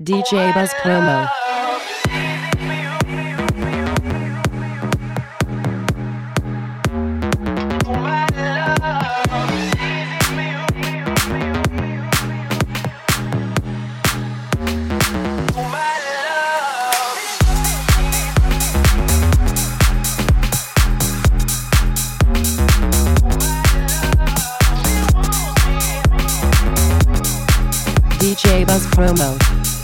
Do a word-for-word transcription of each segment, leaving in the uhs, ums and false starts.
D J Buzz Promo. D J Buzz Promo.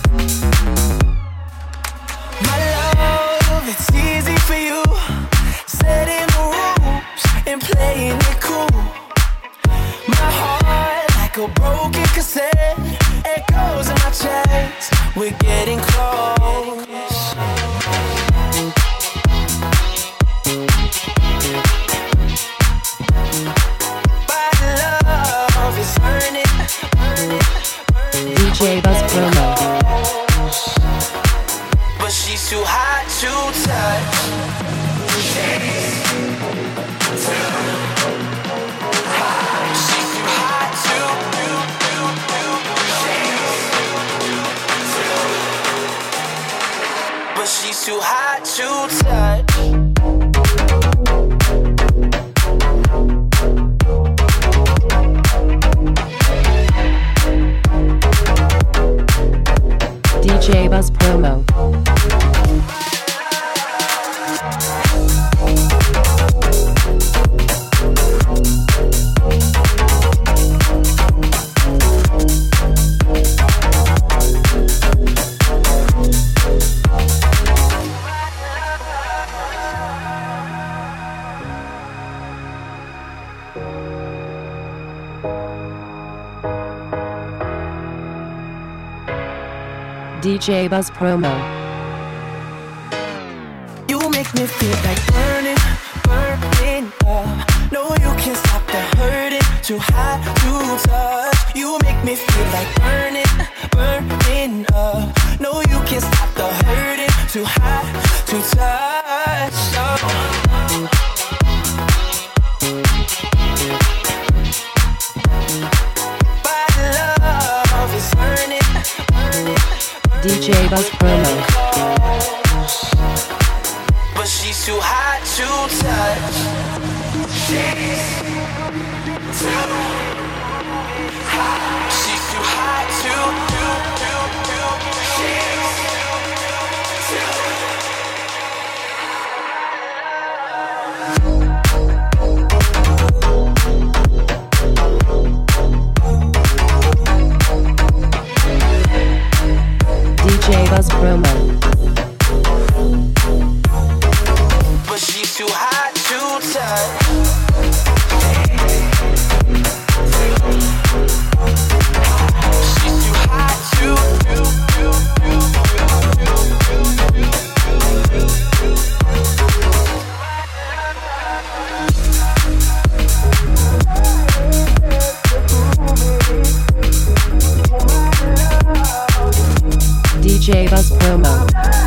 My love, it's easy for you. Setting the rules and playing it cool. My heart, like a broken cassette, echoes in my chest. We're getting close. My love is burning, burning, burning. D J Buzz Promo. But she's too hot to touch. She's too hot to do, do, do. But she's too hot to touch. D J Buzz Promo. D J Buzz Promo. You make me feel like burning, burning up. No, you can't stop the hurting. Too hot to touch. You make me feel like burning, burning up. No, you can't stop the hurting. Too hot to touch. Oh. D J Buzz Promo. But she's too hot to touch. She's too hot. She's too hot to do, do, do. She's D J Buzz Promo. But she's too hot to touch. She's too hot to do, do, D J Buzz Promo.